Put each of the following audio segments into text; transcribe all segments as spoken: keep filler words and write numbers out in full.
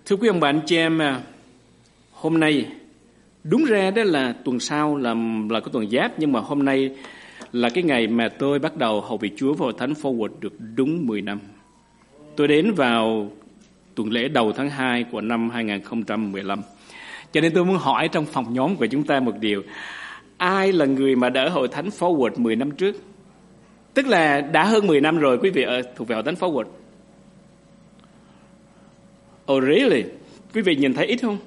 Thưa quý ông bà anh chị em, hôm nay đúng ra đó là tuần sau là là cái tuần Giáp, nhưng mà hôm nay là cái ngày mà tôi bắt đầu hầu việc Chúa và Hội Thánh Forward được đúng mười năm. Tôi đến vào tuần lễ đầu tháng hai của năm hai không một lăm. Cho nên tôi muốn hỏi trong phòng nhóm của chúng ta một điều: ai là người mà đã ở Hội Thánh Forward mười năm trước? Tức là đã hơn mười năm rồi quý vị ở thuộc về Hội Thánh Forward. Oh really? Quý vị nhìn thấy ít không?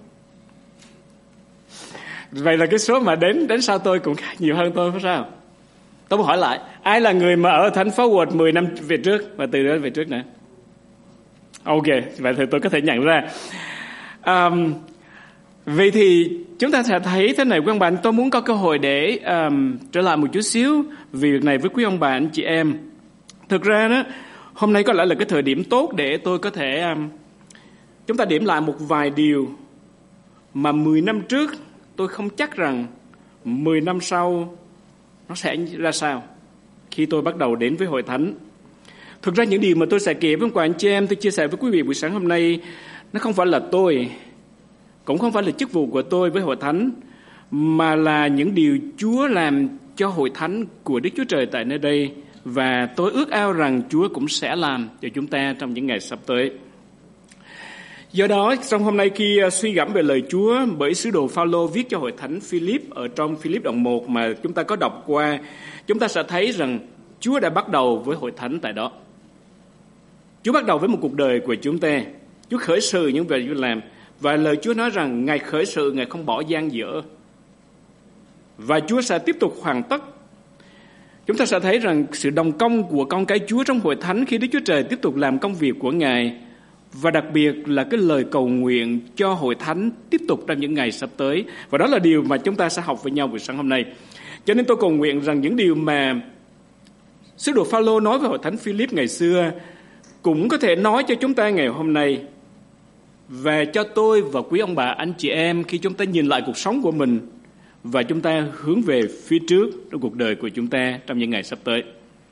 Vậy là cái số mà đến đến sau tôi cũng nhiều hơn tôi phải sao? Tôi muốn hỏi lại, ai là người mà ở Thánh Forward mười năm về trước và từ đó về trước nữa? Ok, vậy thì tôi có thể nhận ra. Um, vậy thì chúng ta sẽ thấy thế này quý ông bà anh, tôi muốn có cơ hội để um, trở lại một chút xíu vì việc này với quý ông bà anh chị em. Thực ra đó, hôm nay có lẽ là cái thời điểm tốt để tôi có thể um, chúng ta điểm lại một vài điều mà mười năm trước tôi không chắc rằng mười năm sau nó sẽ ra sao khi tôi bắt đầu đến với Hội Thánh. Thực ra những điều mà tôi sẽ kể với các anh chị em, tôi chia sẻ với quý vị buổi sáng hôm nay, nó không phải là tôi, cũng không phải là chức vụ của tôi với Hội Thánh, mà là những điều Chúa làm cho Hội Thánh của Đức Chúa Trời tại nơi đây, và tôi ước ao rằng Chúa cũng sẽ làm cho chúng ta trong những ngày sắp tới. Do đó, trong hôm nay khi suy gẫm về lời Chúa bởi sứ đồ Phao-lô viết cho Hội Thánh Philip ở trong Philip đoạn một mà chúng ta có đọc qua, chúng ta sẽ thấy rằng Chúa đã bắt đầu với Hội Thánh tại đó. Chúa bắt đầu với một cuộc đời của chúng ta. Chúa khởi sự những việc Chúa làm. Và lời Chúa nói rằng Ngài khởi sự, Ngài không bỏ dang dở. Và Chúa sẽ tiếp tục hoàn tất. Chúng ta sẽ thấy rằng sự đồng công của con cái Chúa trong Hội Thánh khi Đức Chúa Trời tiếp tục làm công việc của Ngài. Và đặc biệt là cái lời cầu nguyện cho Hội Thánh tiếp tục trong những ngày sắp tới. Và đó là điều mà chúng ta sẽ học với nhau buổi sáng hôm nay. Cho nên tôi cầu nguyện rằng những điều mà sứ đồ Phao-lô nói với Hội Thánh Philip ngày xưa cũng có thể nói cho chúng ta ngày hôm nay, và cho tôi và quý ông bà anh chị em khi chúng ta nhìn lại cuộc sống của mình và chúng ta hướng về phía trước trong cuộc đời của chúng ta trong những ngày sắp tới.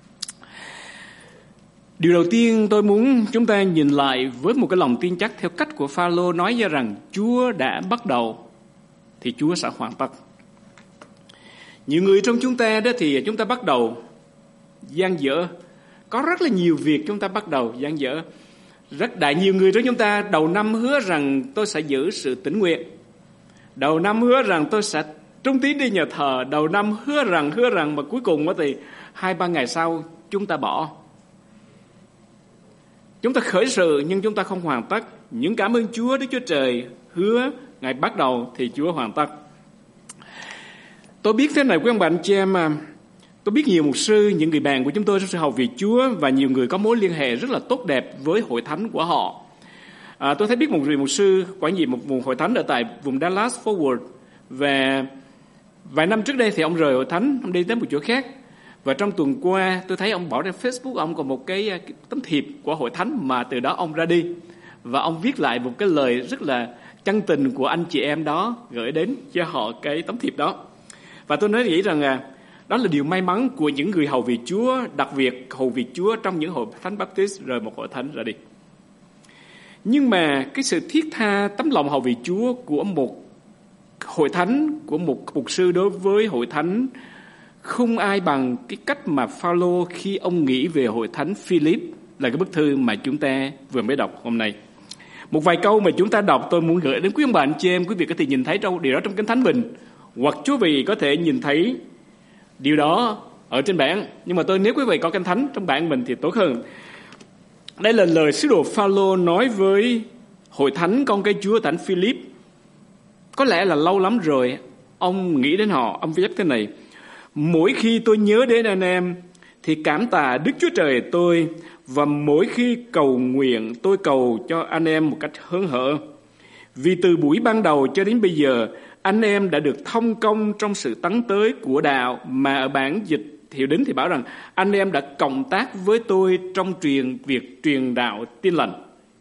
Điều đầu tiên tôi muốn chúng ta nhìn lại với một cái lòng tin chắc theo cách của Phao-lô nói ra rằng Chúa đã bắt đầu thì Chúa sẽ hoàn tất. Nhiều người trong chúng ta đó thì chúng ta bắt đầu dang dở. Có rất là nhiều việc chúng ta bắt đầu dang dở. Rất đại nhiều người trong chúng ta đầu năm hứa rằng tôi sẽ giữ sự tín nguyện. Đầu năm hứa rằng tôi sẽ trung tín đi nhà thờ. Đầu năm hứa rằng hứa rằng mà cuối cùng thì hai ba ngày sau chúng ta bỏ. Chúng ta khởi sự nhưng chúng ta không hoàn tất. Nhưng cảm ơn Chúa, Đức Chúa Trời hứa Ngài bắt đầu thì Chúa hoàn tất. Tôi biết thế này quý ông bà anh chị em, tôi biết nhiều mục sư, những người bạn của chúng tôi trong sự hầu việc Chúa, và nhiều người có mối liên hệ rất là tốt đẹp với Hội Thánh của họ. À, tôi thấy biết một người mục sư quản nhiệm một vùng Hội Thánh ở tại vùng Dallas Forward, và vài năm trước đây thì ông rời Hội Thánh, ông đi tới một chỗ khác. Và trong tuần qua tôi thấy ông bỏ trên Facebook ông còn một cái, cái tấm thiệp của Hội Thánh mà từ đó ông ra đi, và ông viết lại một cái lời rất là chân tình của anh chị em đó gửi đến cho họ cái tấm thiệp đó. Và tôi nói nghĩ rằng à, đó là điều may mắn của những người hầu việc Chúa, đặc biệt hầu việc Chúa trong những hội thánh Baptist rời một hội thánh ra đi. Nhưng mà cái sự thiết tha tấm lòng hầu việc Chúa của một hội thánh, của một mục sư đối với hội thánh, không ai bằng cái cách mà Phao-lô khi ông nghĩ về Hội Thánh Philip, là cái bức thư mà chúng ta vừa mới đọc hôm nay. Một vài câu mà chúng ta đọc tôi muốn gửi đến quý ông bà anh chị em, quý vị có thể nhìn thấy trong điều đó trong Kinh Thánh mình, hoặc quý vị có thể nhìn thấy điều đó ở trên bảng. Nhưng mà tôi nếu quý vị có Kinh Thánh trong bảng mình thì tốt hơn. Đây là lời sứ đồ Phao-lô nói với Hội Thánh con cái Chúa Thánh Philip. Có lẽ là lâu lắm rồi ông nghĩ đến họ. Ông viết thế này: mỗi khi tôi nhớ đến anh em thì cảm tạ Đức Chúa Trời tôi, và mỗi khi cầu nguyện tôi cầu cho anh em một cách hớn hở. Vì từ buổi ban đầu cho đến bây giờ, anh em đã được thông công trong sự tấn tới của đạo, mà ở bản dịch Hiệu Đính thì bảo rằng anh em đã cộng tác với tôi trong truyền việc truyền đạo tin lành.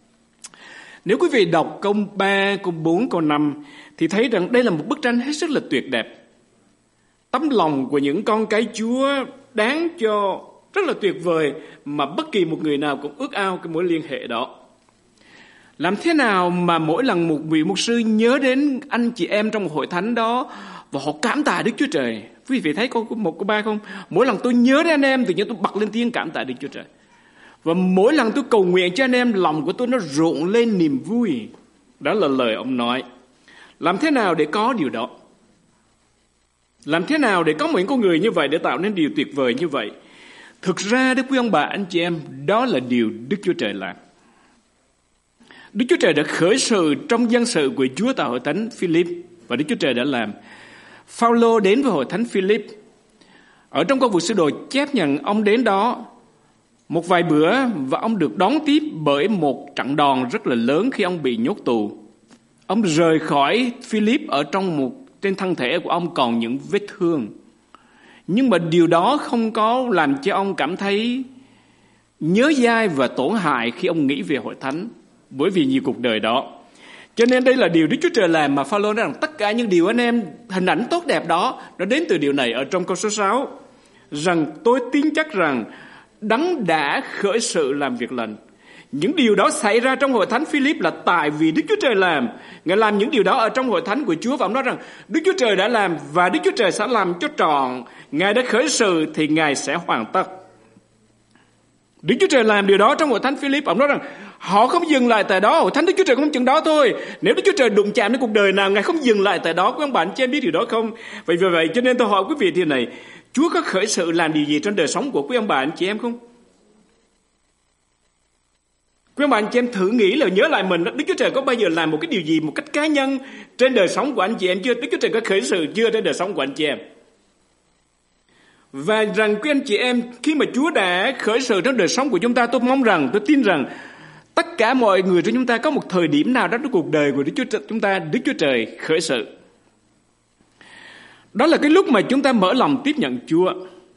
Nếu quý vị đọc câu ba, câu bốn, câu năm thì thấy rằng đây là một bức tranh hết sức là tuyệt đẹp. Tấm lòng của những con cái Chúa đáng cho rất là tuyệt vời, mà bất kỳ một người nào cũng ước ao cái mối liên hệ đó. Làm thế nào mà mỗi lần một vị mục sư nhớ đến anh chị em trong hội thánh đó và họ cảm tạ Đức Chúa Trời? Quý vị thấy có một câu ba không? Mỗi lần tôi nhớ đến anh em tự nhiên tôi bật lên tiếng cảm tạ Đức Chúa Trời. Và mỗi lần tôi cầu nguyện cho anh em, lòng của tôi nó rộn lên niềm vui. Đó là lời ông nói. Làm thế nào để có điều đó? Làm thế nào để có một con người như vậy, để tạo nên điều tuyệt vời như vậy? Thực ra đức quý ông bà anh chị em, đó là điều Đức Chúa Trời làm. Đức Chúa Trời đã khởi sự trong dân sự của Chúa tại hội thánh Philip, và Đức Chúa Trời đã làm. Phao-lô đến với hội thánh Philip. Ở trong Công vụ Sứ Đồ chép nhận ông đến đó một vài bữa, và ông được đón tiếp bởi một trận đòn rất là lớn khi ông bị nhốt tù. Ông rời khỏi Philip ở trong một trên thân thể của ông còn những vết thương. Nhưng mà điều đó không có làm cho ông cảm thấy nhớ dai và tổn hại khi ông nghĩ về hội thánh, bởi vì nhiều cuộc đời đó. Cho nên đây là điều Đức Chúa Trời làm, mà Phao-lô nói rằng tất cả những điều anh em, hình ảnh tốt đẹp đó, nó đến từ điều này ở trong câu số sáu. Rằng tôi tin chắc rằng Đấng đã khởi sự làm việc lành. Những điều đó xảy ra trong hội thánh Philip là tại vì Đức Chúa Trời làm. Ngài làm những điều đó ở trong hội thánh của Chúa, và ông nói rằng Đức Chúa Trời đã làm và Đức Chúa Trời sẽ làm cho trọn. Ngài đã khởi sự thì Ngài sẽ hoàn tất. Đức Chúa Trời làm điều đó trong hội thánh Philip. Ông nói rằng họ không dừng lại tại đó. Hội thánh Đức Chúa Trời không chừng đó thôi. Nếu Đức Chúa Trời đụng chạm đến cuộc đời nào, Ngài không dừng lại tại đó. Các bạn chị em biết điều đó không? Vậy vì vậy cho nên tôi hỏi quý vị thế này: Chúa có khởi sự làm điều gì trong đời sống của quý ông bà anh chị em không? Quý ông bà anh chị em thử nghĩ là nhớ lại mình, Đức Chúa Trời có bao giờ làm một cái điều gì một cách cá nhân trên đời sống của anh chị em chưa? Đức Chúa Trời có khởi sự chưa trên đời sống của anh chị em? Và rằng quý anh chị em, khi mà Chúa đã khởi sự trong đời sống của chúng ta, tôi mong rằng, tôi tin rằng tất cả mọi người trong chúng ta có một thời điểm nào đó trong cuộc đời của Đức Chúa Trời, chúng ta, Đức Chúa Trời khởi sự. Đó là cái lúc mà chúng ta mở lòng tiếp nhận Chúa.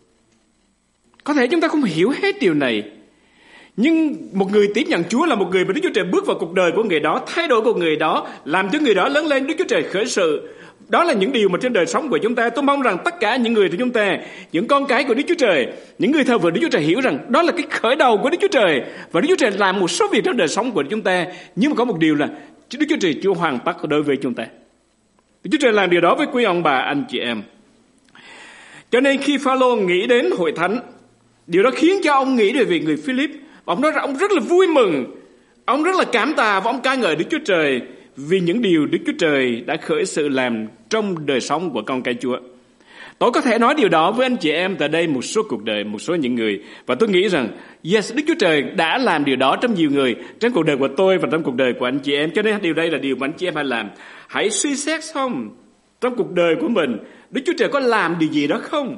Có thể chúng ta không hiểu hết điều này, nhưng một người tiếp nhận Chúa là một người mà Đức Chúa Trời bước vào cuộc đời của người đó, thay đổi của người đó, làm cho người đó lớn lên. Đức Chúa Trời khởi sự. Đó là những điều mà trên đời sống của chúng ta. Tôi mong rằng tất cả những người của chúng ta, những con cái của Đức Chúa Trời, những người thờ phượng Đức Chúa Trời hiểu rằng đó là cái khởi đầu của Đức Chúa Trời, và Đức Chúa Trời làm một số việc trong đời sống của chúng ta. Nhưng mà có một điều là Đức Chúa Trời chưa hoàn tất đối với chúng ta. Đức Chúa Trời làm điều đó với quý ông bà anh chị em. Cho nên khi Phao-lô nghĩ đến hội thánh, điều đó khiến cho ông nghĩ về người Philip. Ông nói rằng ông rất là vui mừng, ông rất là cảm tạ, và ông ca ngợi Đức Chúa Trời vì những điều Đức Chúa Trời đã khởi sự làm trong đời sống của con cái Chúa. Tôi có thể nói điều đó với anh chị em tại đây một số cuộc đời, một số những người. Và tôi nghĩ rằng yes, Đức Chúa Trời đã làm điều đó trong nhiều người, trong cuộc đời của tôi và trong cuộc đời của anh chị em. Cho nên điều đây là điều mà anh chị em hãy làm. Hãy suy xét xong trong cuộc đời của mình, Đức Chúa Trời có làm điều gì đó không?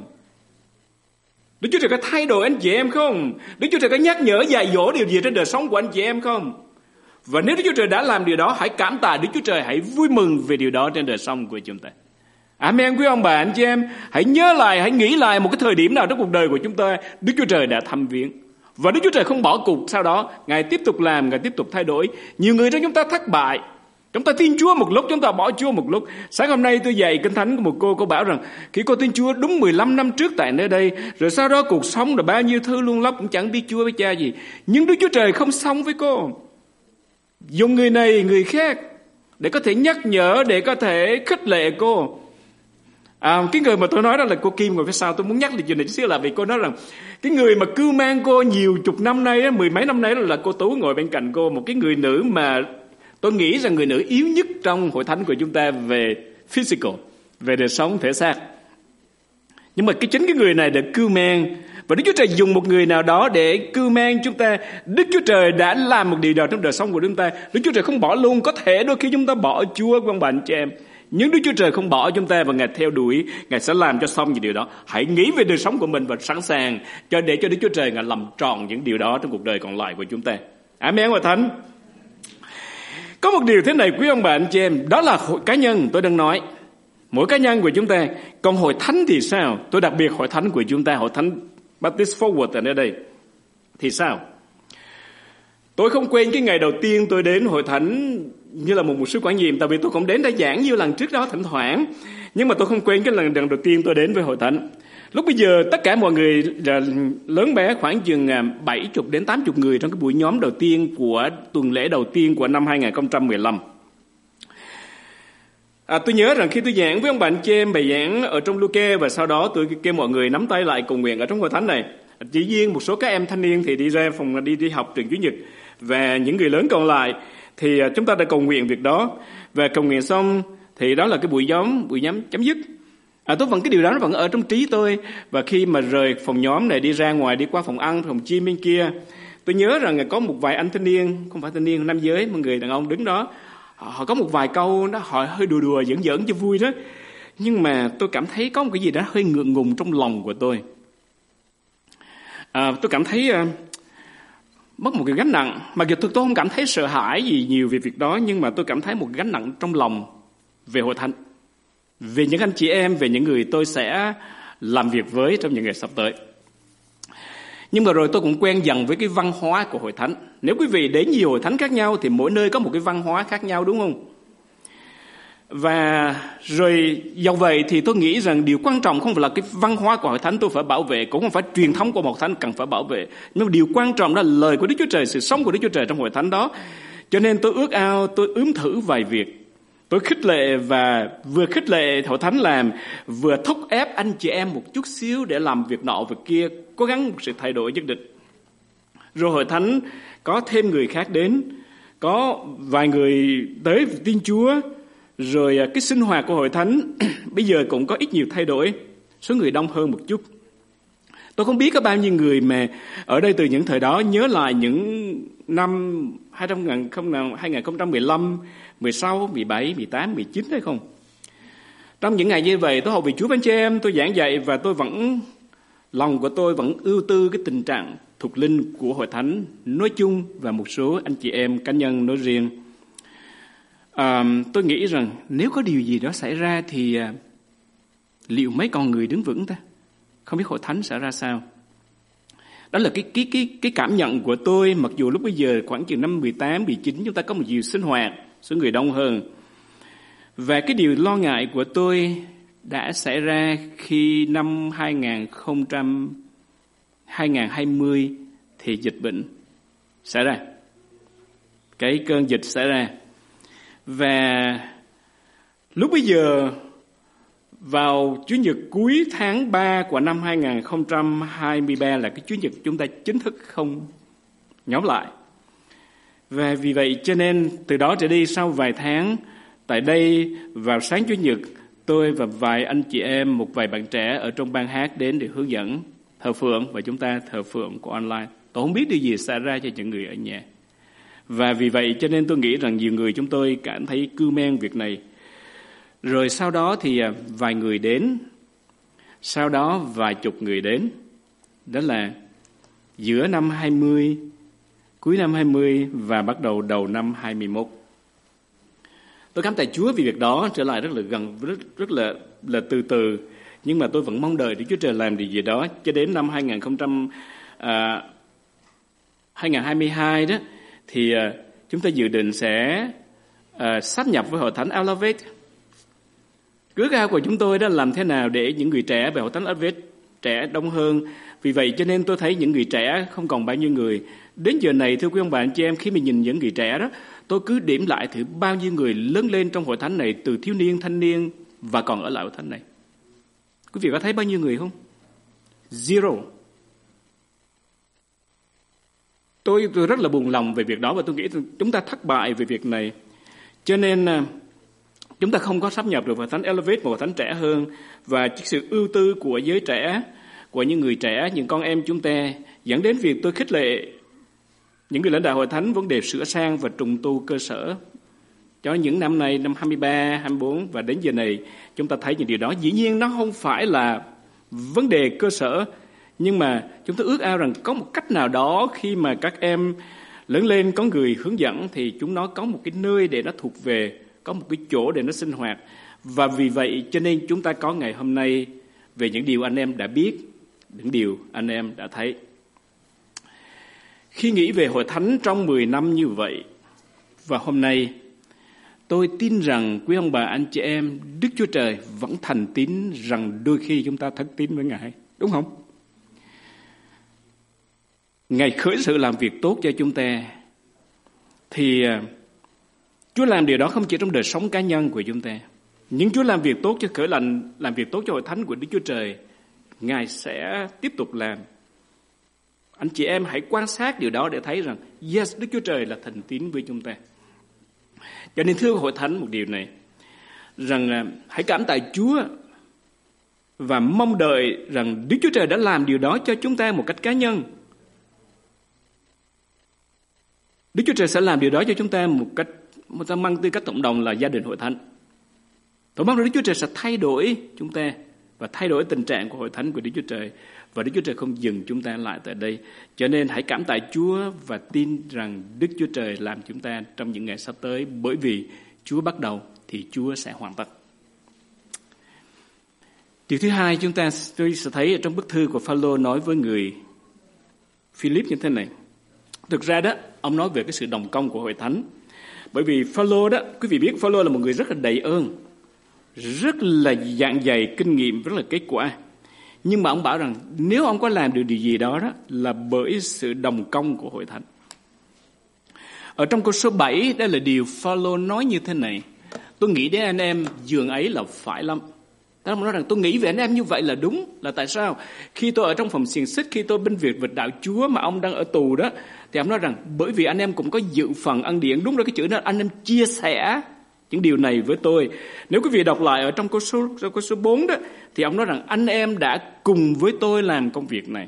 Đức Chúa Trời có thay đổi anh chị em không? Đức Chúa Trời có nhắc nhở dạy dỗ điều gì trên đời sống của anh chị em không? Và nếu Đức Chúa Trời đã làm điều đó, hãy cảm tạ Đức Chúa Trời, hãy vui mừng về điều đó trên đời sống của chúng ta. Amen quý ông bà anh chị em. Hãy nhớ lại, hãy nghĩ lại một cái thời điểm nào trong cuộc đời của chúng ta Đức Chúa Trời đã thăm viếng. Và Đức Chúa Trời không bỏ cuộc sau đó. Ngài tiếp tục làm, Ngài tiếp tục thay đổi. Nhiều người trong chúng ta thất bại. Chúng ta tin Chúa một lúc, chúng ta bỏ Chúa một lúc. Sáng hôm nay tôi dạy Kinh Thánh của một cô, cô bảo rằng khi cô tin Chúa đúng mười lăm năm trước tại nơi đây, rồi sau đó cuộc sống là bao nhiêu thứ luôn lóc, cũng chẳng biết Chúa biết cha gì. Nhưng Đức Chúa Trời không xong với cô. Dùng người này, người khác để có thể nhắc nhở, để có thể khích lệ cô. À, cái người mà tôi nói đó là cô Kim ngồi phía sau, tôi muốn nhắc lại chuyện này chút xíu, là vì cô nói rằng cái người mà cưu mang cô nhiều chục năm nay, mười mấy năm nay đó là cô Tú ngồi bên cạnh cô, một cái người nữ mà tôi nghĩ rằng người nữ yếu nhất trong hội thánh của chúng ta về physical, về đời sống thể xác. Nhưng mà cái chính cái người này đã cưu mang, và Đức Chúa Trời dùng một người nào đó để cưu mang chúng ta. Đức Chúa Trời đã làm một điều đó trong đời sống của chúng ta. Đức Chúa Trời không bỏ luôn. Có thể đôi khi chúng ta bỏ Chúa, quan bạn chị em, nhưng Đức Chúa Trời không bỏ chúng ta, và Ngài theo đuổi, Ngài sẽ làm cho xong những điều đó. Hãy nghĩ về đời sống của mình và sẵn sàng cho để cho Đức Chúa Trời Ngài làm tròn những điều đó trong cuộc đời còn lại của chúng ta. Amen và Thánh. Có một điều thế này quý ông bà anh chị em, đó là hội cá nhân tôi đang nói, mỗi cá nhân của chúng ta. Còn hội thánh thì sao? Tôi đặc biệt hội thánh của chúng ta, hội thánh Baptist Forward ở nơi đây thì sao? Tôi không quên cái ngày đầu tiên tôi đến hội thánh như là một mục sư quản nhiệm, tại vì tôi cũng đến đã giảng như lần trước đó thỉnh thoảng, nhưng mà tôi không quên cái lần, lần đầu tiên tôi đến với hội thánh. Lúc bây giờ tất cả mọi người lớn bé khoảng chừng bảy mươi đến tám mươi người trong cái buổi nhóm đầu tiên của tuần lễ đầu tiên của năm hai nghìn không trăm mười lăm. À, tôi nhớ rằng khi tôi giảng với ông bạn chị em bài giảng ở trong Luke, và sau đó tôi kêu mọi người nắm tay lại cầu nguyện ở trong hội thánh này. Chỉ riêng một số các em thanh niên thì đi ra phòng đi đi học trường Chủ nhật, và những người lớn còn lại thì chúng ta đã cầu nguyện việc đó. Và cầu nguyện xong thì đó là cái buổi nhóm buổi nhóm chấm dứt. À, tôi vẫn cái điều đó nó vẫn ở trong trí tôi. Và khi mà rời phòng nhóm này đi ra ngoài, đi qua phòng ăn, phòng gym bên kia, tôi nhớ rằng có một vài anh thanh niên, không phải thanh niên, nam giới, một người đàn ông đứng đó. Họ có một vài câu đó, họ hơi đùa đùa giỡn giỡn cho vui đó. Nhưng mà tôi cảm thấy có một cái gì đó hơi ngượng ngùng trong lòng của tôi. À, tôi cảm thấy uh, mất một cái gánh nặng. Mặc dù tôi, tôi không cảm thấy sợ hãi gì nhiều về việc đó, nhưng mà tôi cảm thấy một gánh nặng trong lòng về hội thánh, về những anh chị em, về những người tôi sẽ làm việc với trong những ngày sắp tới. Nhưng mà rồi tôi cũng quen dần với cái văn hóa của hội thánh. Nếu quý vị đến nhiều hội thánh khác nhau thì mỗi nơi có một cái văn hóa khác nhau, đúng không? Và rồi dầu vậy thì tôi nghĩ rằng điều quan trọng không phải là cái văn hóa của hội thánh tôi phải bảo vệ, cũng không phải truyền thống của một thánh cần phải bảo vệ, nhưng mà điều quan trọng là lời của Đức Chúa Trời, sự sống của Đức Chúa Trời trong hội thánh đó. Cho nên tôi ước ao, tôi ướm thử vài việc. Tôi khích lệ, và vừa khích lệ hội thánh làm, vừa thúc ép anh chị em một chút xíu để làm việc nọ việc kia, cố gắng một sự thay đổi nhất định. Rồi hội thánh có thêm người khác đến, có vài người tới tin Chúa. Rồi cái sinh hoạt của hội thánh bây giờ cũng có ít nhiều thay đổi, số người đông hơn một chút. Tôi không biết có bao nhiêu người mà ở đây từ những thời đó nhớ lại những năm hai nghìn không trăm mười lăm, mười sáu, mười bảy, mười tám, mười chín hay không? Trong những ngày như vậy, tôi học về Chúa với anh chị em, tôi giảng dạy, và tôi vẫn, lòng của tôi vẫn ưu tư cái tình trạng thuộc linh của hội thánh nói chung và một số anh chị em cá nhân nói riêng. À, tôi nghĩ rằng nếu có điều gì đó xảy ra thì à, liệu mấy con người đứng vững ta? Không biết hội thánh sẽ ra sao? Đó là cái cái cái cái cảm nhận của tôi. Mặc dù lúc bây giờ khoảng chừng năm mười tám, mười chín chúng ta có một nhiều sinh hoạt, số người đông hơn. Và cái điều lo ngại của tôi đã xảy ra khi năm hai nghìn không trăm hai mươi thì dịch bệnh xảy ra, cái cơn dịch xảy ra. Và lúc bây giờ vào Chủ nhật cuối tháng ba của năm hai nghìn không trăm hai mươi ba là cái Chủ nhật chúng ta chính thức không nhóm lại. Và vì vậy cho nên từ đó trở đi, sau vài tháng tại đây, vào sáng Chủ nhật, tôi và vài anh chị em, một vài bạn trẻ ở trong ban hát đến để hướng dẫn thờ phượng, và chúng ta thờ phượng của online. Tôi không biết điều gì xảy ra cho những người ở nhà. Và vì vậy cho nên tôi nghĩ rằng nhiều người chúng tôi cảm thấy cưu men việc này. Rồi sau đó thì vài người đến, sau đó vài chục người đến. Đó là giữa năm hai mươi, cuối năm hai mươi và bắt đầu đầu năm hai mươi mốt. Tôi cảm tạ Chúa vì việc đó trở lại rất là gần, rất rất là là từ từ, nhưng mà tôi vẫn mong đợi Đức Chúa Trời làm điều gì đó cho đến năm hai nghìn không trăm hai mươi hai đó thì uh, chúng ta dự định sẽ uh, sáp nhập với hội thánh Elevate. Ước ao của chúng tôi đó làm thế nào để những người trẻ về hội thánh Elevate trẻ đông hơn. Vì vậy cho nên tôi thấy những người trẻ không còn bao nhiêu người. Đến giờ này, thưa quý ông bà anh chị em, khi mình nhìn những người trẻ đó, tôi cứ điểm lại thử bao nhiêu người lớn lên trong hội thánh này, từ thiếu niên, thanh niên và còn ở lại hội thánh này. Quý vị có thấy bao nhiêu người không? Zero. Tôi, tôi rất là buồn lòng về việc đó, và tôi nghĩ chúng ta thất bại về việc này. Cho nên chúng ta không có sáp nhập được hội thánh Elevate, một hội thánh trẻ hơn. Và sự ưu tư của giới trẻ, của những người trẻ, những con em chúng ta, dẫn đến việc tôi khích lệ những người lãnh đạo hội thánh vấn đề sửa sang và trùng tu cơ sở. Cho những năm này, năm hai mươi ba, hai mươi bốn và đến giờ này, chúng ta thấy những điều đó. Dĩ nhiên nó không phải là vấn đề cơ sở, nhưng mà chúng tôi ước ao rằng có một cách nào đó khi mà các em lớn lên có người hướng dẫn thì chúng nó có một cái nơi để nó thuộc về, có một cái chỗ để nó sinh hoạt. Và vì vậy cho nên chúng ta có ngày hôm nay về những điều anh em đã biết, những điều anh em đã thấy. Khi nghĩ về hội thánh trong mười năm như vậy, và hôm nay, tôi tin rằng quý ông bà anh chị em, Đức Chúa Trời vẫn thành tín rằng đôi khi chúng ta thất tín với Ngài. đúng không? Ngài khởi sự làm việc tốt cho chúng ta, thì Chúa làm điều đó không chỉ trong đời sống cá nhân của chúng ta, nhưng Chúa làm việc tốt cho khởi lành, làm việc tốt cho hội thánh của Đức Chúa Trời, Ngài sẽ tiếp tục làm. Anh chị em hãy quan sát điều đó để thấy rằng yes, Đức Chúa Trời là thành tín với chúng ta. Cho nên thưa hội thánh một điều này, rằng hãy cảm tạ Chúa và mong đợi rằng Đức Chúa Trời đã làm điều đó cho chúng ta một cách cá nhân. Đức Chúa Trời sẽ làm điều đó cho chúng ta một cách, một ta mang tư cách cộng đồng là gia đình hội thánh. Tôi mong rằng Đức Chúa Trời sẽ thay đổi chúng ta và thay đổi tình trạng của hội thánh của Đức Chúa Trời. Và Đức Chúa Trời không dừng chúng ta lại tại đây. Cho nên hãy cảm tạ Chúa và tin rằng Đức Chúa Trời làm chúng ta trong những ngày sắp tới. Bởi vì Chúa bắt đầu thì Chúa sẽ hoàn tất. Điều thứ hai chúng ta tôi sẽ thấy ở trong bức thư của Phaolô nói với người Philip như thế này. Thực ra đó, ông nói về cái sự đồng công của hội thánh. Bởi vì Phaolô đó, quý vị biết Phaolô là một người rất là đầy ơn, rất là dạn dày kinh nghiệm, rất là kết quả. Nhưng mà ông bảo rằng nếu ông có làm được điều gì đó, đó là bởi sự đồng công của hội thánh. Ở trong câu số bảy, đây là điều Phaolô nói như thế này. Tôi nghĩ đến anh em dường ấy là phải lắm. Ông nói rằng tôi nghĩ về anh em như vậy là đúng. Là tại sao? Khi tôi ở trong phòng xiềng xích, khi tôi bên việc vịt đạo Chúa mà ông đang ở tù đó, thì ông nói rằng bởi vì anh em cũng có dự phần ân điển. Đúng rồi, cái chữ đó anh em chia sẻ những điều này với tôi. Nếu quý vị đọc lại ở trong câu số, câu số bốn đó, thì ông nói rằng anh em đã cùng với tôi làm công việc này.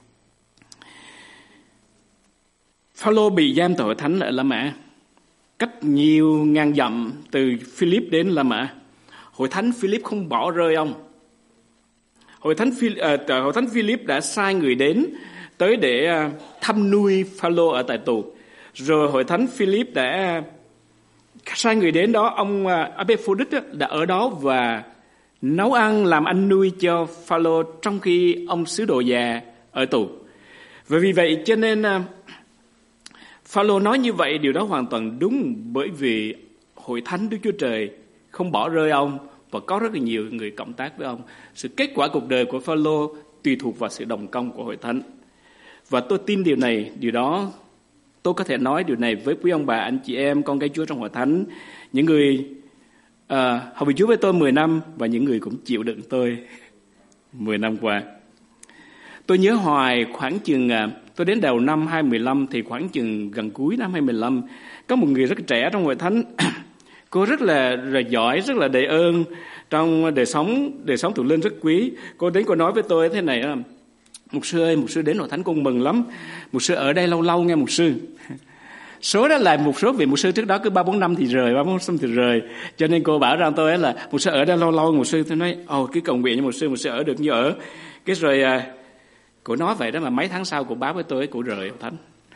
Phaolô bị giam tại hội thánh ở La Mã, cách nhiều ngàn dặm từ Philip đến La Mã. Hội thánh Philip không bỏ rơi ông. Hội thánh, uh, hội thánh Philip đã sai người đến tới để uh, thăm nuôi Phaolô ở tại tù. Rồi hội thánh Philip đã sai người đến đó, ông uh, Epaphroditus đã ở đó và nấu ăn làm ăn nuôi cho Phaolô trong khi ông sứ đồ già ở tù. Và vì vậy cho nên uh, Phaolô nói như vậy, điều đó hoàn toàn đúng, bởi vì hội thánh Đức Chúa Trời không bỏ rơi ông và có rất là nhiều người cộng tác với ông. Sự kết quả cuộc đời của Phaolô tùy thuộc vào sự đồng công của hội thánh. Và tôi tin điều này, điều đó tôi có thể nói điều này với quý ông bà, anh chị em, con cái Chúa trong hội thánh, những người uh, học với Chúa với tôi mười năm và những người cũng chịu đựng tôi mười năm qua. Tôi nhớ hoài khoảng chừng uh, tôi đến đầu năm hai không một lăm, thì khoảng chừng gần cuối năm hai không một lăm, có một người rất trẻ trong hội thánh. Cô rất là, là giỏi, rất là đầy ơn trong đời sống, đời sống thuộc linh rất quý. Cô đến cô nói với tôi thế này: mục sư ơi, mục sư đến hội thánh con mừng lắm. Mục sư ở đây lâu lâu nghe mục sư. Số đó là một số vị mục sư trước đó cứ ba bốn năm thì rời, ba bốn năm thì rời. Cho nên cô bảo rằng tôi là mục sư ở đây lâu lâu. Mục sư tôi nói ồ oh, cái cầu nguyện cho mục sư, mục sư ở được như ở. Cái rồi à, cô nói vậy đó mà mấy tháng sau cô báo với tôi cô rời hội thánh.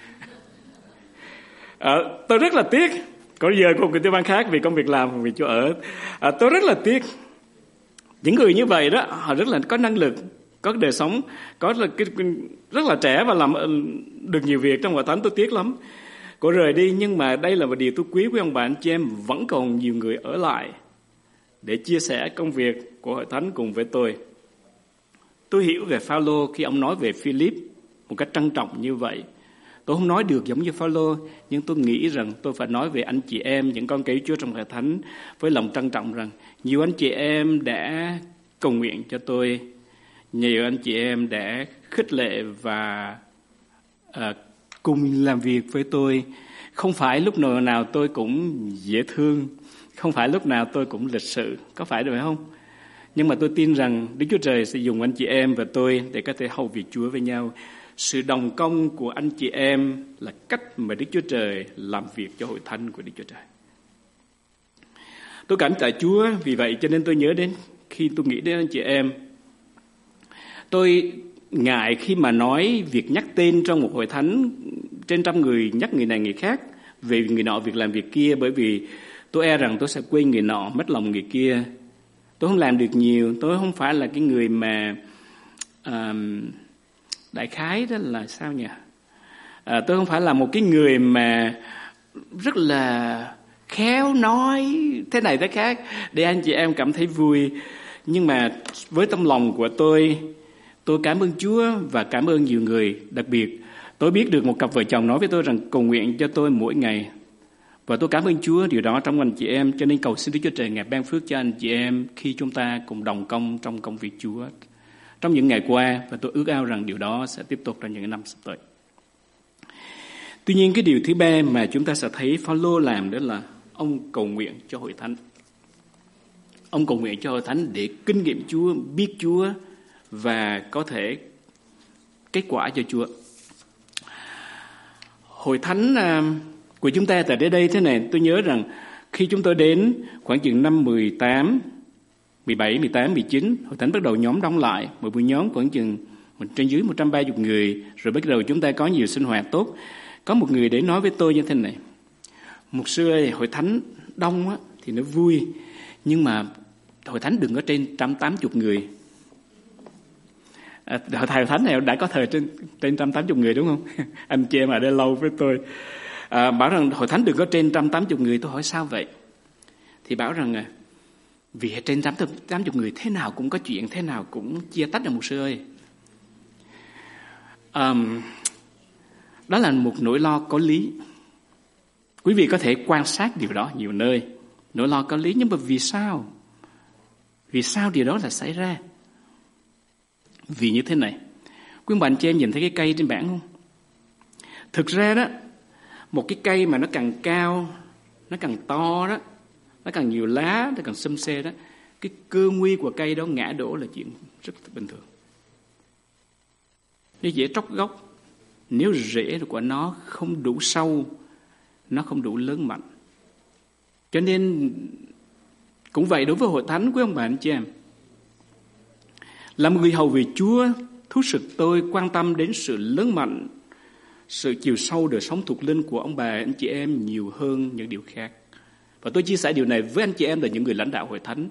À, tôi rất là tiếc. Còn giờ cùng người tư ban khác vì công việc làm, vì chỗ ở. À, tôi rất là tiếc. Những người như vậy đó, họ rất là có năng lực, có đời sống, có là cái, rất là trẻ và làm được nhiều việc trong hội thánh. Tôi tiếc lắm. Cô rời đi, nhưng mà đây là một điều tôi quý với ông bà anh chị em, vẫn còn nhiều người ở lại để chia sẻ công việc của hội thánh cùng với tôi. Tôi hiểu về Phaolô khi ông nói về Philip một cách trân trọng như vậy. Tôi không nói được giống như Phaolô, nhưng tôi nghĩ rằng tôi phải nói về anh chị em, những con cái Chúa trong hội thánh, với lòng trân trọng rằng nhiều anh chị em đã cầu nguyện cho tôi, nhiều anh chị em đã khích lệ và uh, cùng làm việc với tôi. Không phải lúc nào nào tôi cũng dễ thương, không phải lúc nào tôi cũng lịch sự, có phải được không? Nhưng mà tôi tin rằng Đức Chúa Trời sẽ dùng anh chị em và tôi để có thể hầu việc Chúa với nhau. Sự đồng công của anh chị em là cách mà Đức Chúa Trời làm việc cho hội thánh của Đức Chúa Trời. Tôi cảm tạ Chúa, vì vậy cho nên tôi nhớ đến khi tôi nghĩ đến anh chị em. Tôi ngại khi mà nói việc nhắc tên trong một hội thánh, trên trăm người nhắc người này người khác về người nọ việc làm việc kia, bởi vì tôi e rằng tôi sẽ quên người nọ, mất lòng người kia. Tôi không làm được nhiều, tôi không phải là cái người mà uh, đại khái đó là sao nhỉ? À, tôi không phải là một cái người mà rất là khéo nói thế này thế khác để anh chị em cảm thấy vui. Nhưng mà với tâm lòng của tôi, Tôi cảm ơn Chúa và cảm ơn nhiều người. Đặc biệt, tôi biết được một cặp vợ chồng nói với tôi rằng cầu nguyện cho tôi mỗi ngày. Và tôi cảm ơn Chúa điều đó trong anh chị em. Cho nên cầu xin Đức Chúa Trời ngài ban phước cho anh chị em khi chúng ta cùng đồng công trong công việc Chúa trong những ngày qua. Và tôi ước ao rằng điều đó sẽ tiếp tục trong những năm sắp tới. Tuy nhiên, cái điều thứ ba mà chúng ta sẽ thấy Phao-lô làm đó là ông cầu nguyện cho hội thánh. Ông cầu nguyện cho hội thánh để kinh nghiệm Chúa, biết Chúa và có thể kết quả cho Chúa. Hội thánh của chúng ta tại đây thế này, tôi nhớ rằng khi chúng tôi đến khoảng chừng năm mười tám, mười bảy, mười tám, mười chín, hội thánh bắt đầu nhóm đóng lại, một buổi nhóm khoảng chừng trên dưới một trăm ba mươi người, rồi bắt đầu chúng ta có nhiều sinh hoạt tốt. Có một người đến nói với tôi như thế này: mục sư ơi, hội thánh đông á, thì nó vui, nhưng mà hội thánh đừng có trên một trăm tám mươi người. À, hội thánh này đã có thời trên trên một trăm tám mươi người đúng không? Anh chị em ở đây lâu với tôi. À, bảo rằng hội thánh đừng có trên một trăm tám mươi người. Tôi hỏi sao vậy? Thì bảo rằng vì trên một trăm tám mươi người thế nào cũng có chuyện, thế nào cũng chia tách được mục sư ơi. À, đó là một nỗi lo có lý. Quý vị có thể quan sát điều đó nhiều nơi. Nỗi lo có lý, nhưng mà vì sao? Vì sao điều đó là xảy ra? Vì như thế này, quý bạn chị em nhìn thấy cái cây trên bảng không? Thực ra đó, một cái cây mà nó càng cao, nó càng to đó, nó càng nhiều lá, nó càng xum xê đó, cái cơ nguy của cây đó ngã đổ là chuyện rất bình thường. Nó dễ tróc gốc nếu rễ của nó không đủ sâu, nó không đủ lớn mạnh. Cho nên cũng vậy đối với hội thánh của ông bà anh chị em. Là một người hầu việc Chúa, thú sự tôi quan tâm đến sự lớn mạnh, sự chiều sâu đời sống thuộc linh của ông bà anh chị em nhiều hơn những điều khác. Và tôi chia sẻ điều này với anh chị em là những người lãnh đạo hội thánh.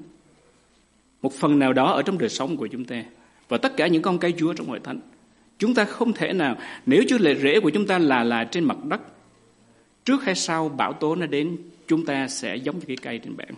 Một phần nào đó ở trong đời sống của chúng ta và tất cả những con cây Chúa trong hội thánh, chúng ta không thể nào, nếu Chúa lệ rễ của chúng ta là là trên mặt đất, trước hay sau bão tố nó đến, chúng ta sẽ giống như cái cây trên bảng.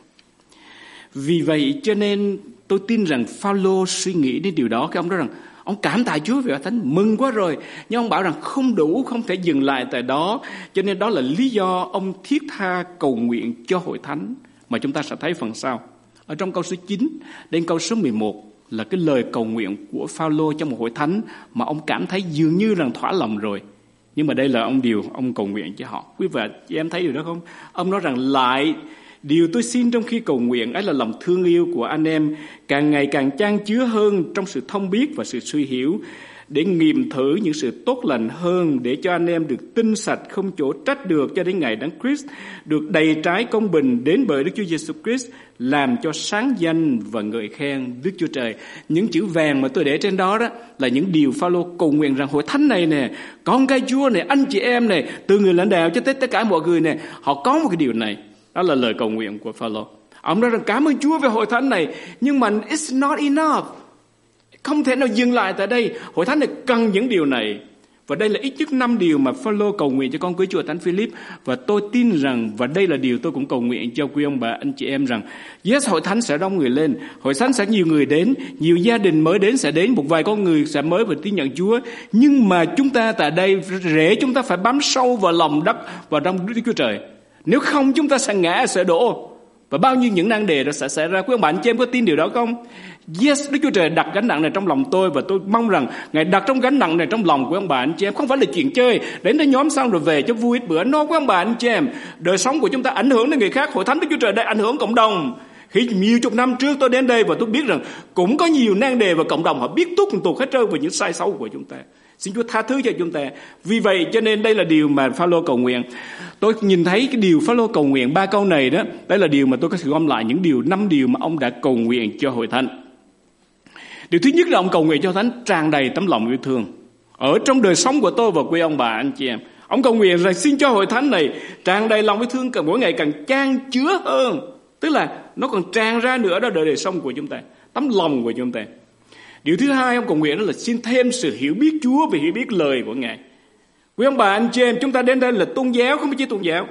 Vì vậy cho nên tôi tin rằng Phao-lô suy nghĩ đến điều đó. Cái ông nói rằng ông cảm tạ Chúa về hội thánh, mừng quá rồi, nhưng ông bảo rằng không đủ, không thể dừng lại tại đó. Cho nên đó là lý do ông thiết tha cầu nguyện cho hội thánh, mà chúng ta sẽ thấy phần sau. Ở trong câu số chín đến câu số mười một là cái lời cầu nguyện của Phao-lô trong một hội thánh mà ông cảm thấy dường như rằng thỏa lòng rồi. Nhưng mà đây là ông điều ông cầu nguyện cho họ. Quý vị chị em thấy điều đó không? Ông nói rằng lại điều tôi xin trong khi cầu nguyện ấy là lòng thương yêu của anh em càng ngày càng chan chứa hơn trong sự thông biết và sự suy hiểu, để nghiệm thử những sự tốt lành hơn, để cho anh em được tinh sạch không chỗ trách được cho đến ngày Đấng Christ được đầy trái công bình đến bởi Đức Chúa Giêsu Christ, làm cho sáng danh và ngợi khen Đức Chúa Trời. Những chữ vàng mà tôi để trên đó đó là những điều Phao-lô cầu nguyện rằng hội thánh này nè, con cái Chúa này, anh chị em này, từ người lãnh đạo cho tới tất cả mọi người này, họ có một cái điều này. Đó là lời cầu nguyện của Phao-lô. Ông nói rằng cảm ơn Chúa về hội thánh này, nhưng mà it's not enough. Không thể nào dừng lại tại đây. Hội thánh này cần những điều này. Và đây là ít nhất năm điều mà Phao-lô cầu nguyện cho con cưới Chúa Thánh Philip. Và tôi tin rằng, và đây là điều tôi cũng cầu nguyện cho quý ông bà anh chị em rằng, yes, hội thánh sẽ đông người lên, hội thánh sẽ nhiều người đến, nhiều gia đình mới đến sẽ đến, một vài con người sẽ mới vào tin nhận Chúa. Nhưng mà chúng ta tại đây, rễ chúng ta phải bám sâu vào lòng đất và trong Đức Chúa Trời. Nếu không chúng ta sẽ ngã, sẽ đổ. Và bao nhiêu những nan đề đó sẽ xảy ra. Quý ông bà anh chị em có tin điều đó không? Yes, Đức Chúa Trời đặt gánh nặng này trong lòng tôi, và tôi mong rằng Ngài đặt trong gánh nặng này trong lòng của ông bà anh chị em. Không phải là chuyện chơi, đến đây nhóm xong rồi về cho vui ít bữa. No, quý ông bà anh chị em, đời sống của chúng ta ảnh hưởng đến người khác. Hội thánh Đức Chúa Trời đây ảnh hưởng cộng đồng. Khi nhiều chục năm trước tôi đến đây và tôi biết rằng cũng có nhiều nan đề và cộng đồng họ biết túc tuột hết trơn về những sai xấu của chúng ta. Xin Chúa tha thứ cho chúng ta. Vì vậy cho nên đây là điều mà Phao-lô cầu nguyện. Tôi nhìn thấy cái điều Phao-lô cầu nguyện ba câu này đó, đây là điều mà tôi có thể gom lại những điều năm điều mà ông đã cầu nguyện cho hội thánh. Điều thứ nhất là ông cầu nguyện cho hội thánh tràn đầy tấm lòng yêu thương. Ở trong đời sống của tôi và quý ông bà anh chị em, ông cầu nguyện rằng xin cho hội thánh này tràn đầy lòng yêu thương, càng mỗi ngày càng chan chứa hơn. Tức là nó còn tràn ra nữa đó đời đời sống của chúng ta, tấm lòng của chúng ta. Điều thứ hai ông cầu nguyện đó là xin thêm sự hiểu biết Chúa và hiểu biết lời của Ngài. Quý ông bà anh chị em, chúng ta đến đây là tôn giáo, không chỉ tôn giáo.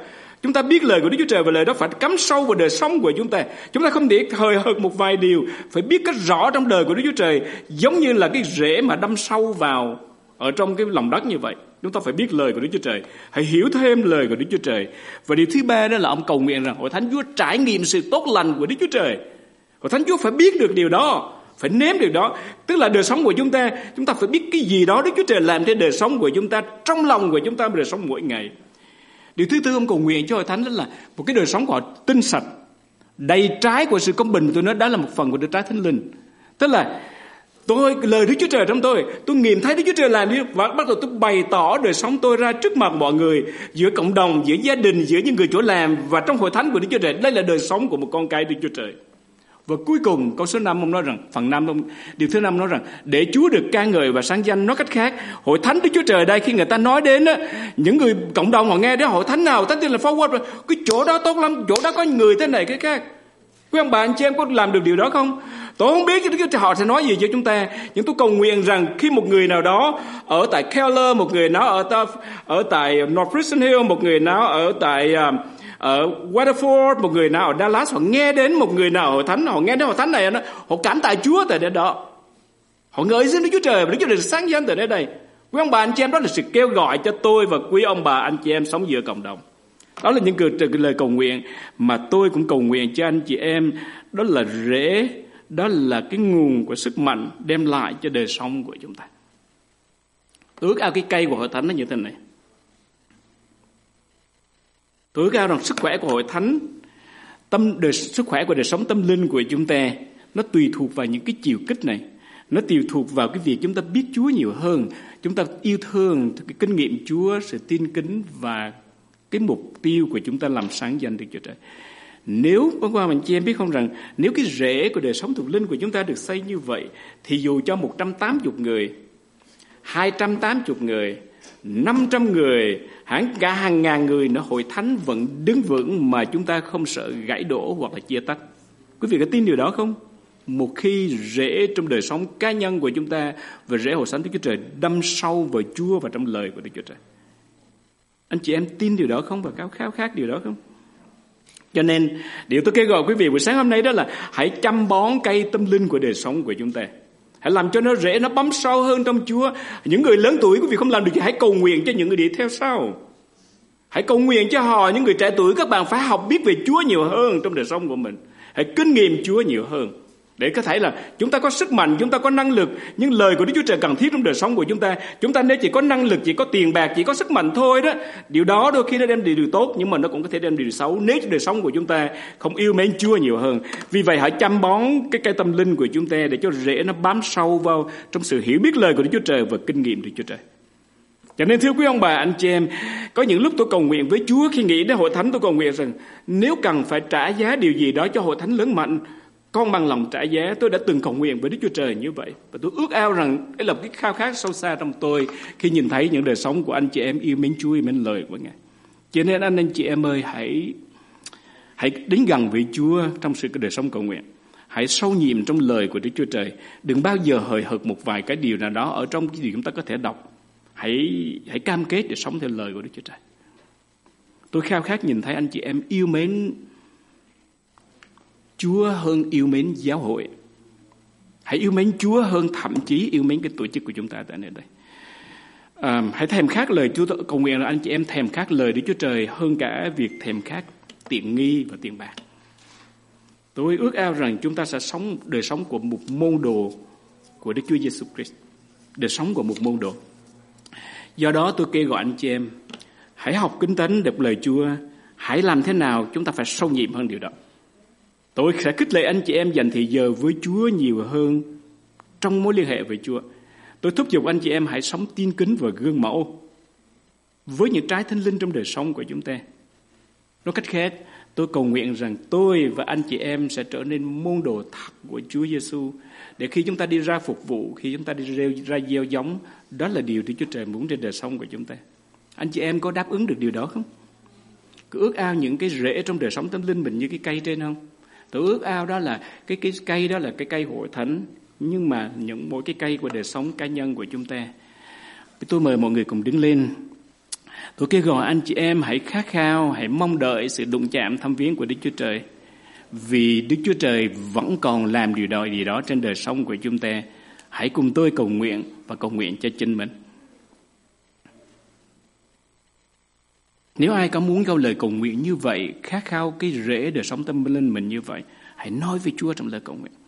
Chúng ta biết lời của Đức Chúa Trời và lời đó phải cắm sâu vào đời sống của chúng ta. Chúng ta không thể hời hợt một vài điều, phải biết cách rõ trong đời của Đức Chúa Trời, giống như là cái rễ mà đâm sâu vào ở trong cái lòng đất như vậy. Chúng ta phải biết lời của Đức Chúa Trời, hãy hiểu thêm lời của Đức Chúa Trời. Và điều thứ ba đó là ông cầu nguyện rằng Hội Thánh Chúa trải nghiệm sự tốt lành của Đức Chúa Trời. Hội Thánh Chúa phải biết được điều đó, phải nếm điều đó. Tức là đời sống của chúng ta, chúng ta phải biết cái gì đó Đức Chúa Trời làm trên đời sống của chúng ta, trong lòng của chúng ta, đời sống mỗi ngày. Điều thứ tư ông cầu nguyện cho Hội Thánh đó là một cái đời sống của họ tinh sạch, đầy trái của sự công bình. Tôi nói đó là một phần của đời trái Thánh Linh. Tức là tôi, lời Đức Chúa Trời trong tôi, tôi nghiệm thấy Đức Chúa Trời làm đi, và bắt đầu tôi bày tỏ đời sống tôi ra trước mặt mọi người, giữa cộng đồng, giữa gia đình, giữa những người chỗ làm và trong Hội Thánh của Đức Chúa Trời. Đây là đời sống của một con cái Đức Chúa Trời. Và cuối cùng câu số năm ông nói rằng, phần năm ông, điều thứ năm nói rằng để Chúa được ca ngợi và sáng danh. Nói cách khác, Hội Thánh Đức Chúa Trời đây, khi người ta nói đến á, những người cộng đồng họ nghe đến Hội Thánh nào, Hội Thánh tên là Forward, cái chỗ đó tốt lắm, chỗ đó có người thế này cái khác. Quý ông bà anh chị em có làm được điều đó không? Tôi không biết họ sẽ nói gì cho chúng ta, nhưng tôi cầu nguyện rằng khi một người nào đó ở tại Keller, một người nào ở ở tại North Prison Hill, một người nào ở tại ở Waterford, một người nào ở Dallas, họ nghe đến một người nào ở Hội Thánh, họ nghe đến Hội Thánh này, họ cảm tạ Chúa tại nơi đó, họ ngợi danh Đức Chúa Trời và Đức Chúa Trời sáng danh tại nơi đây. Quý ông bà anh chị em, đó là sự kêu gọi cho tôi và quý ông bà anh chị em sống giữa cộng đồng. Đó là những lời cầu nguyện mà tôi cũng cầu nguyện cho anh chị em. Đó là rễ, đó là cái nguồn của sức mạnh đem lại cho đời sống của chúng ta. Tôi ước ao cái cây của Hội Thánh nó như thế này. Tôi ước ao rằng sức khỏe của Hội Thánh, tâm đời, sức khỏe của đời sống tâm linh của chúng ta, nó tùy thuộc vào những cái chiều kích này. Nó tùy thuộc vào cái việc chúng ta biết Chúa nhiều hơn, chúng ta yêu thương, cái kinh nghiệm Chúa, sự tin kính và cái mục tiêu của chúng ta làm sáng danh Đức Chúa Trời. Nếu bác qua mình chị em biết không rằng nếu cái rễ của đời sống thuộc linh của chúng ta được xây như vậy, thì dù cho một trăm tám mươi người, hai trăm tám mươi người, năm trăm người, hẳn cả hàng ngàn người nữa, Hội Thánh vẫn đứng vững mà chúng ta không sợ gãy đổ hoặc là chia tách. Quý vị có tin điều đó không? Một khi rễ trong đời sống cá nhân của chúng ta và rễ Hội Thánh Đức Chúa Trời đâm sâu vào Chúa và trong lời của Đức Chúa Trời. Anh chị em tin điều đó không và khao khao khát điều đó không? Cho nên điều tôi kêu gọi quý vị buổi sáng hôm nay đó là hãy chăm bón cây tâm linh của đời sống của chúng ta. Hãy làm cho nó rễ, nó bám sâu hơn trong Chúa. Những người lớn tuổi quý vị không làm được gì, hãy cầu nguyện cho những người đi theo sau. Hãy cầu nguyện cho họ, những người trẻ tuổi, các bạn phải học biết về Chúa nhiều hơn trong đời sống của mình. Hãy kinh nghiệm Chúa nhiều hơn. Để có thể là chúng ta có sức mạnh, chúng ta có năng lực, nhưng lời của Đức Chúa Trời cần thiết trong đời sống của chúng ta. Chúng ta nếu chỉ có năng lực, chỉ có tiền bạc, chỉ có sức mạnh thôi đó, điều đó đôi khi nó đem điều tốt, nhưng mà nó cũng có thể đem điều xấu nếu đời sống của chúng ta không yêu mến Chúa nhiều hơn. Vì vậy hãy chăm bón cái cây tâm linh của chúng ta để cho rễ nó bám sâu vào trong sự hiểu biết lời của Đức Chúa Trời và kinh nghiệm Đức Chúa Trời. Cho nên thưa quý ông bà anh chị em, có những lúc tôi cầu nguyện với Chúa, khi nghĩ đến Hội Thánh tôi cầu nguyện rằng nếu cần phải trả giá điều gì đó cho Hội Thánh lớn mạnh, con bằng lòng trả giá. Tôi đã từng cầu nguyện với Đức Chúa Trời như vậy, và tôi ước ao rằng đây là cái khao khát sâu xa trong tôi khi nhìn thấy những đời sống của anh chị em yêu mến Chúa, yêu mến lời của Ngài. Cho nên anh anh chị em ơi, hãy hãy đến gần với Chúa trong sự đời sống cầu nguyện. Hãy sâu nhiệm trong lời của Đức Chúa Trời. Đừng bao giờ hời hợt một vài cái điều nào đó ở trong cái điều chúng ta có thể đọc. Hãy hãy cam kết để sống theo lời của Đức Chúa Trời. Tôi khao khát nhìn thấy anh chị em yêu mến Chúa hơn yêu mến giáo hội. Hãy yêu mến Chúa hơn thậm chí yêu mến cái tổ chức của chúng ta tại nơi đây. À, hãy thèm khát lời Chúa. Cầu nguyện là anh chị em thèm khát lời Đức Chúa Trời hơn cả việc thèm khát tiện nghi và tiền bạc. Tôi ước ao rằng chúng ta sẽ sống đời sống của một môn đồ của Đức Chúa Giêsu Christ, đời sống của một môn đồ. Do đó tôi kêu gọi anh chị em hãy học kinh thánh, đọc lời Chúa. Hãy làm thế nào chúng ta phải sâu nhiệm hơn điều đó. Tôi sẽ khích lệ anh chị em dành thời giờ với Chúa nhiều hơn trong mối liên hệ với Chúa. Tôi thúc giục anh chị em hãy sống tin kính và gương mẫu với những trái thánh linh trong đời sống của chúng ta. Nói cách khác, tôi cầu nguyện rằng tôi và anh chị em sẽ trở nên môn đồ thật của Chúa Giêsu, để khi chúng ta đi ra phục vụ, khi chúng ta đi ra gieo giống, đó là điều Đức Chúa Trời muốn trên đời sống của chúng ta. Anh chị em có đáp ứng được điều đó không? Có ước ao những cái rễ trong đời sống tâm linh mình như cái cây trên không? Tôi ước ao đó là cái cái cây đó là cái cây hội thánh, nhưng mà những mỗi cái cây của đời sống cá nhân của chúng ta. Tôi mời mọi người cùng đứng lên. Tôi kêu gọi anh chị em hãy khát khao, hãy mong đợi sự đụng chạm thăm viếng của Đức Chúa Trời. Vì Đức Chúa Trời vẫn còn làm điều đó gì đó trên đời sống của chúng ta. Hãy cùng tôi cầu nguyện và cầu nguyện cho chính mình. Nếu ai có muốn câu lời cầu nguyện như vậy, khát khao cái rễ đời sống tâm linh mình như vậy, hãy nói với Chúa trong lời cầu nguyện.